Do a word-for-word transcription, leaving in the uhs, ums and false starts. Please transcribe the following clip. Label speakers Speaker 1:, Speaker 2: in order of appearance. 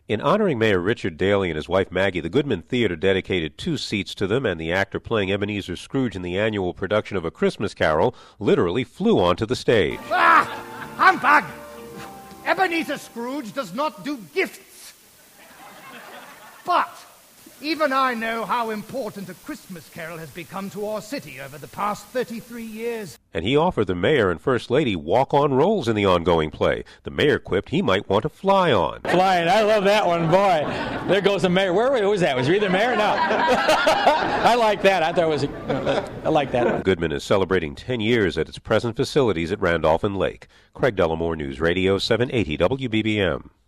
Speaker 1: In honoring Mayor Richard Daley and his wife Maggie, the Goodman Theater dedicated two seats to them, and the actor playing Ebenezer Scrooge in the annual production of A Christmas Carol literally flew onto the stage.
Speaker 2: Ah! Humbug! Ebenezer Scrooge does not do gifts. But even I know how important A Christmas Carol has become to our city over the past thirty-three years.
Speaker 1: And he offered the mayor and first lady walk-on roles in the ongoing play. The mayor quipped he might want to fly on.
Speaker 3: Flying, I love that one, boy. There goes the mayor. Where was that? Was he the mayor? No. I like that. I thought it was. A, I like that one.
Speaker 1: Goodman is celebrating ten years at its present facilities at Randolph and Lake. Craig Dellamore, News Radio seven eighty W B B M.